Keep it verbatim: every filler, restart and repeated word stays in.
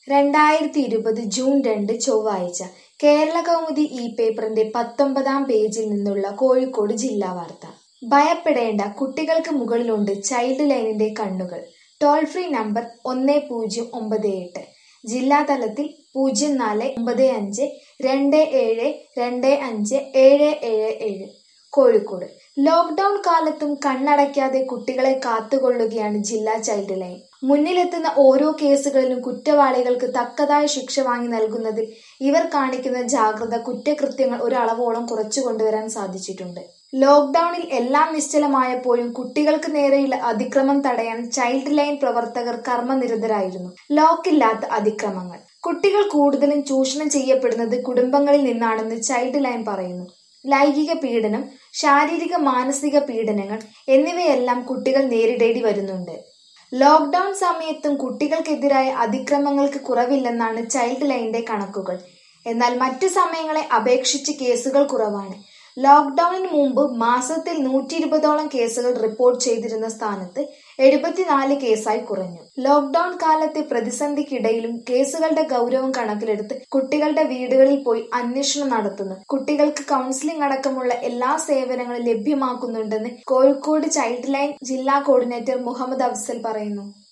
രണ്ടായിരത്തി ഇരുപത് ജൂൺ രണ്ട് ചൊവ്വാഴ്ച കേരളകൗമുദി ഈ പേപ്പറിന്റെ പത്തൊമ്പതാം പേജിൽ നിന്നുള്ള കോഴിക്കോട് ജില്ലാ വാർത്ത. ഭയപ്പെടേണ്ട, കുട്ടികൾക്ക് മുകളിലുണ്ട് ചൈൽഡ് ലൈനിന്റെ കണ്ണുകൾ. ടോൾ ഫ്രീ നമ്പർ ഒന്ന് പൂജ്യം ഒമ്പത് എട്ട്. ജില്ലാതലത്തിൽ പൂജ്യം നാല് ഒമ്പത് അഞ്ച് രണ്ട് ഏഴ് രണ്ട് അഞ്ച് ഏഴ് ഏഴ് ഏഴ്. കോഴിക്കോട് ലോക്ക്ഡൌൺ കാലത്തും കണ്ണടയ്ക്കാതെ കുട്ടികളെ കാത്തുകൊള്ളുകയാണ് ജില്ലാ ചൈൽഡ് ലൈൻ. മുന്നിലെത്തുന്ന ഓരോ കേസുകളിലും കുറ്റവാളികൾക്ക് തക്കതായ ശിക്ഷ വാങ്ങി നൽകുന്നതിൽ ഇവർ കാണിക്കുന്ന ജാഗ്രത കുറ്റകൃത്യങ്ങൾ ഒരളവോളം കുറച്ചു കൊണ്ടുവരാൻ സാധിച്ചിട്ടുണ്ട്. ലോക്ക്ഡൌണിൽ എല്ലാം നിശ്ചലമായപ്പോഴും കുട്ടികൾക്ക് നേരെയുള്ള അതിക്രമം തടയാൻ ചൈൽഡ് ലൈൻ പ്രവർത്തകർ കർമ്മനിരതരായിരുന്നു. ലോക്കില്ലാത്ത അതിക്രമങ്ങൾ. കുട്ടികൾ കൂടുതലും ചൂഷണം ചെയ്യപ്പെടുന്നത് കുടുംബങ്ങളിൽ നിന്നാണെന്ന് ചൈൽഡ് ലൈൻ പറയുന്നു. ലൈംഗിക പീഡനം, ശാരീരിക മാനസിക പീഡനങ്ങൾ എന്നിവയെല്ലാം കുട്ടികൾ നേരിടേണ്ടി വരുന്നുണ്ട്. ലോക്ക്ഡൌൺ സമയത്തും കുട്ടികൾക്കെതിരായ അതിക്രമങ്ങൾക്ക് കുറവില്ലെന്നാണ് ചൈൽഡ് ലൈനിന്റെ കണക്കുകൾ. എന്നാൽ മറ്റു സമയങ്ങളെ അപേക്ഷിച്ച് കേസുകൾ കുറവാണ്. ലോക്ക്ഡൌണിന് മുമ്പ് മാസത്തിൽ നൂറ്റി ഇരുപതോളം കേസുകൾ റിപ്പോർട്ട് ചെയ്തിരുന്ന സ്ഥാനത്ത് എഴുപത്തിനാല് കേസായി കുറഞ്ഞു. ലോക്ക്ഡൌൺ കാലത്തെ പ്രതിസന്ധിക്കിടയിലും കേസുകളുടെ ഗൗരവം കണക്കിലെടുത്ത് കുട്ടികളുടെ വീടുകളിൽ പോയി അന്വേഷണം നടത്തുന്നു. കുട്ടികൾക്ക് കൗൺസിലിംഗ് അടക്കമുള്ള എല്ലാ സേവനങ്ങളും ലഭ്യമാക്കുന്നുണ്ടെന്ന് കോഴിക്കോട് ചൈൽഡ് ലൈൻ ജില്ലാ കോർഡിനേറ്റർ മുഹമ്മദ് അഫ്സൽ പറയുന്നു.